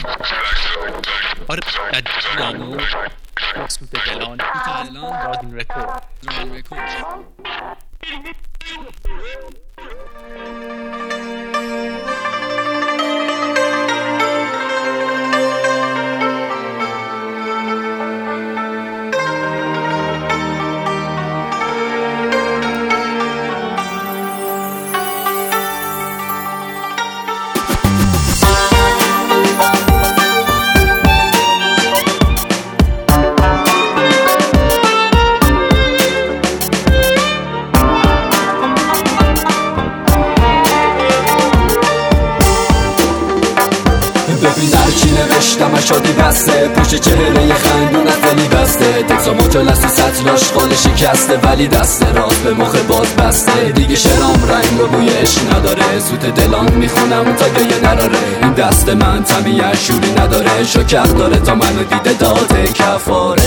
آره نامو اسم دلان رادین رکورد ببین هرچی نوشتم شادی بسته پشت چهره خندونت خیلی بسته تکسا مجلس و سطل آشغال شکسته ولی دست راست به مخ باز بسته دیگه شرام رنگ و بوی عشق نداره سوت دلان میخونم تا گریه نراره این دست من طبیعت شوری نداره شکر داره تا منو دیده داده کفاره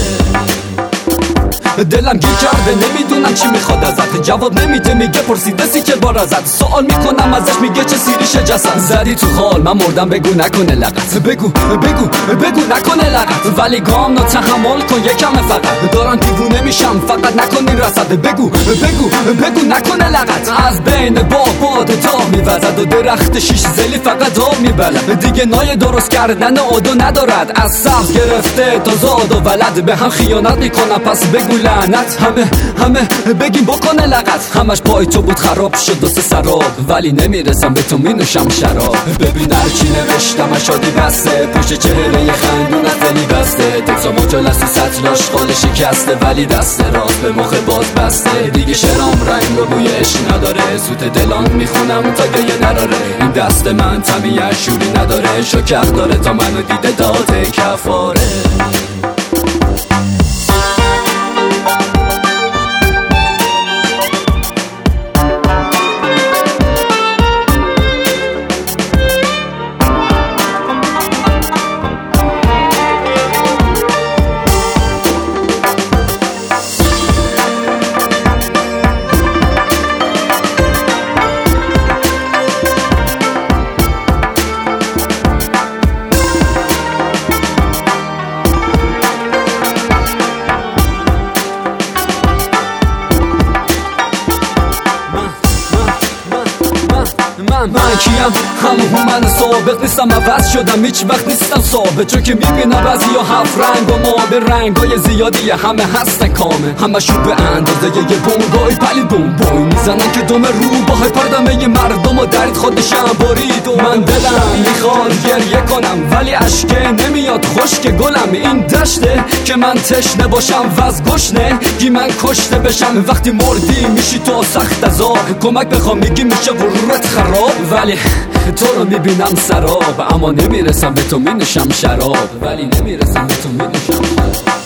دلم گیر کرده نمیدونم چی میخواد ازت جواب نمیده میگه پرسیده سی که بار ازت سوال میکنم ازش میگه چه سیریشه جسد زدی تو خال من مردم بگو نکنه لغت بگو نکنه لغت ولی گام نو تحمل کن یکم فقط دارم دیوونه میشم فقط نکن این رسد بگو نکنه لغت از بین باد تا میوزد و درخت شیش زلی فقط آب میبلد دیگه نای درست کردن آدو ندارد از سبز گرفته تا زاد و ولد به هم خیانت میکنم پس بگو لعنت همه بگیم بکنه لغت همش پای تو بود خراب شد و سراب ولی نمیرسم به تو مینوشم شراب ببین هرچی نوشتم شادی بسته پشت چهره خندونت خیلی بسته تکسا مجلس و سطل آشغال شکسته ولی دست راست به مخ باز بسته دیگه شرام رنگ و بوی عشق نداره سوت دلان میخونم تا گریه نراره این دست من طبیعت شوری نداره شکر داره تا منو دیده داده کفاره من کیم همون من ثابت نیستم عوض شدم هیچ وقت نیستم ثابت چون که میبینم بعضی ها هفت رنگ و ما به رنگای زیادی همه هستن کامه همه شو به اندازه یه بونگای پلی بوم میزنن که دوم رو با های پردمه یه مردم و درد خودشم برید و من دلم میخواد گریه کنم ولی اشکه نمیاد خشک گلم این دشته که من تشنه باشم و از گشنه گی من کشته بشم وقتی مردی میشی تو سخت از آب کمک بخوام میگی میشه غرورت خراب ولی تو رو میبینم سراب اما نمیرسم به تو مینوشم شراب ولی نمیرسم به تو مینوشم شراب